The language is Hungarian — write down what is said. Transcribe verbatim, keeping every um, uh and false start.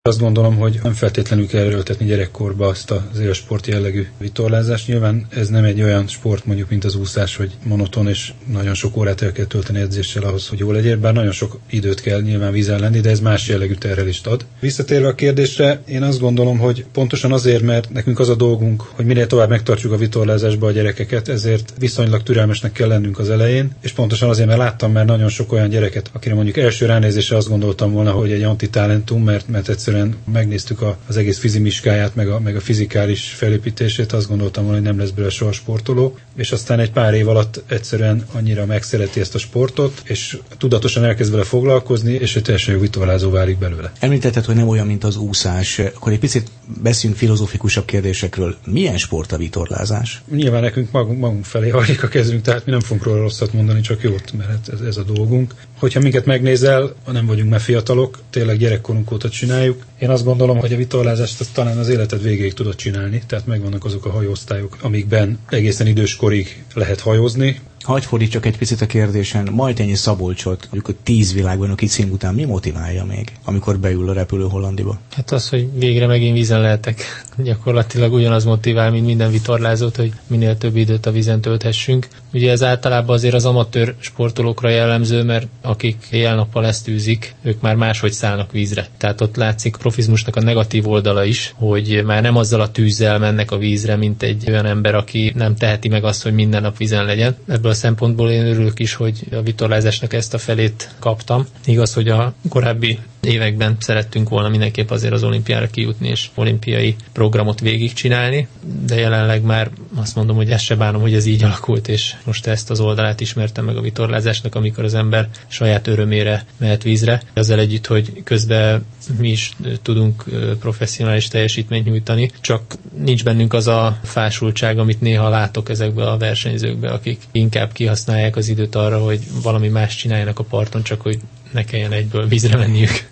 Azt gondolom, hogy nem feltétlenül kell erőltetni gyerekkorba azt az élsport jellegű vitorlázást. Nyilván ez nem egy olyan sport mondjuk, mint az úszás, hogy monoton és nagyon sok órát el kell tölteni edzéssel ahhoz, hogy jól legyél, bár nagyon sok időt kell nyilván vízen lenni, de ez más jellegű terhelést ad. Visszatérve a kérdésre, én azt gondolom, hogy pontosan azért, mert nekünk az a dolgunk, hogy minél tovább megtartsuk a vitorlázásba a gyerekeket, ezért viszonylag türelmesnek kell lennünk az elején, és pontosan azért, mert láttam már nagyon sok olyan gyereket, akire mondjuk első ránézésre azt gondoltam volna, hogy egy antitalentum, mert, mert egyszerűen megnéztük a, az egész fizimiskáját, meg a, meg a fizikális felépítését, azt gondoltam volna, hogy nem lesz belőle soha sportoló, és aztán egy pár év alatt egyszerűen annyira megszereti ezt a sportot, és tudatosan elkezd vele foglalkozni, és ő teljesen jó vitorlázó válik belőle. Említetted, hogy nem olyan, mint az úszás, akkor egy picit beszéljünk filozófikusabb kérdésekről. Milyen sport a vitorlázás? Nyilván nekünk magunk, magunk felé hajlik a kezünk, tehát mi nem fogunk róla rosszat mondani, csak jót, mert ez, ez a dolgunk. Hogyha minket megnézel, nem vagyunk már fiatalok, tényleg gyerekkorunk óta csináljuk. Én azt gondolom, hogy a vitorlázást azt talán az életed végéig tudod csinálni, tehát megvannak azok a hajóosztályok, amikben egészen időskorig lehet hajózni. Hagy fordítsak egy picit a kérdésen, Majtényi Szabolcsot, mondjuk a tíz világbajnoki cím után mi motiválja még, amikor beül a repülő Hollandiba? Hát az, hogy végre megint vízen lehetek. Gyakorlatilag ugyanaz motivál, mint minden vitorlázót, hogy minél több időt a vízen tölthessünk. Ugye ez általában azért az amatőr sportolókra jellemző, mert akik éjjel-nappal ezt űzik, ők már máshogy szállnak vízre. Tehát ott látszik a profizmusnak a negatív oldala is, hogy már nem azzal a tűzzel mennek a vízre, mint egy olyan ember, aki nem teheti meg azt, hogy minden nap vízen legyen. Ebből a szempontból én örülök is, hogy a vitorlázásnak ezt a felét kaptam. Igaz, hogy a korábbi években szerettünk volna mindenképp azért az olimpiára kijutni és olimpiai programot végigcsinálni, de jelenleg már azt mondom, hogy ezt se bánom, hogy ez így alakult, és most ezt az oldalát ismertem meg a vitorlázásnak, amikor az ember saját örömére mehet vízre. Azzal együtt, hogy közben mi is tudunk professzionális teljesítményt nyújtani, csak nincs bennünk az a fásultság, amit néha látok ezekbe a versenyzőkbe, akik inkább kihasználják az időt arra, hogy valami más csináljanak a parton, csak hogy ne kelljen egyből vízre menniük.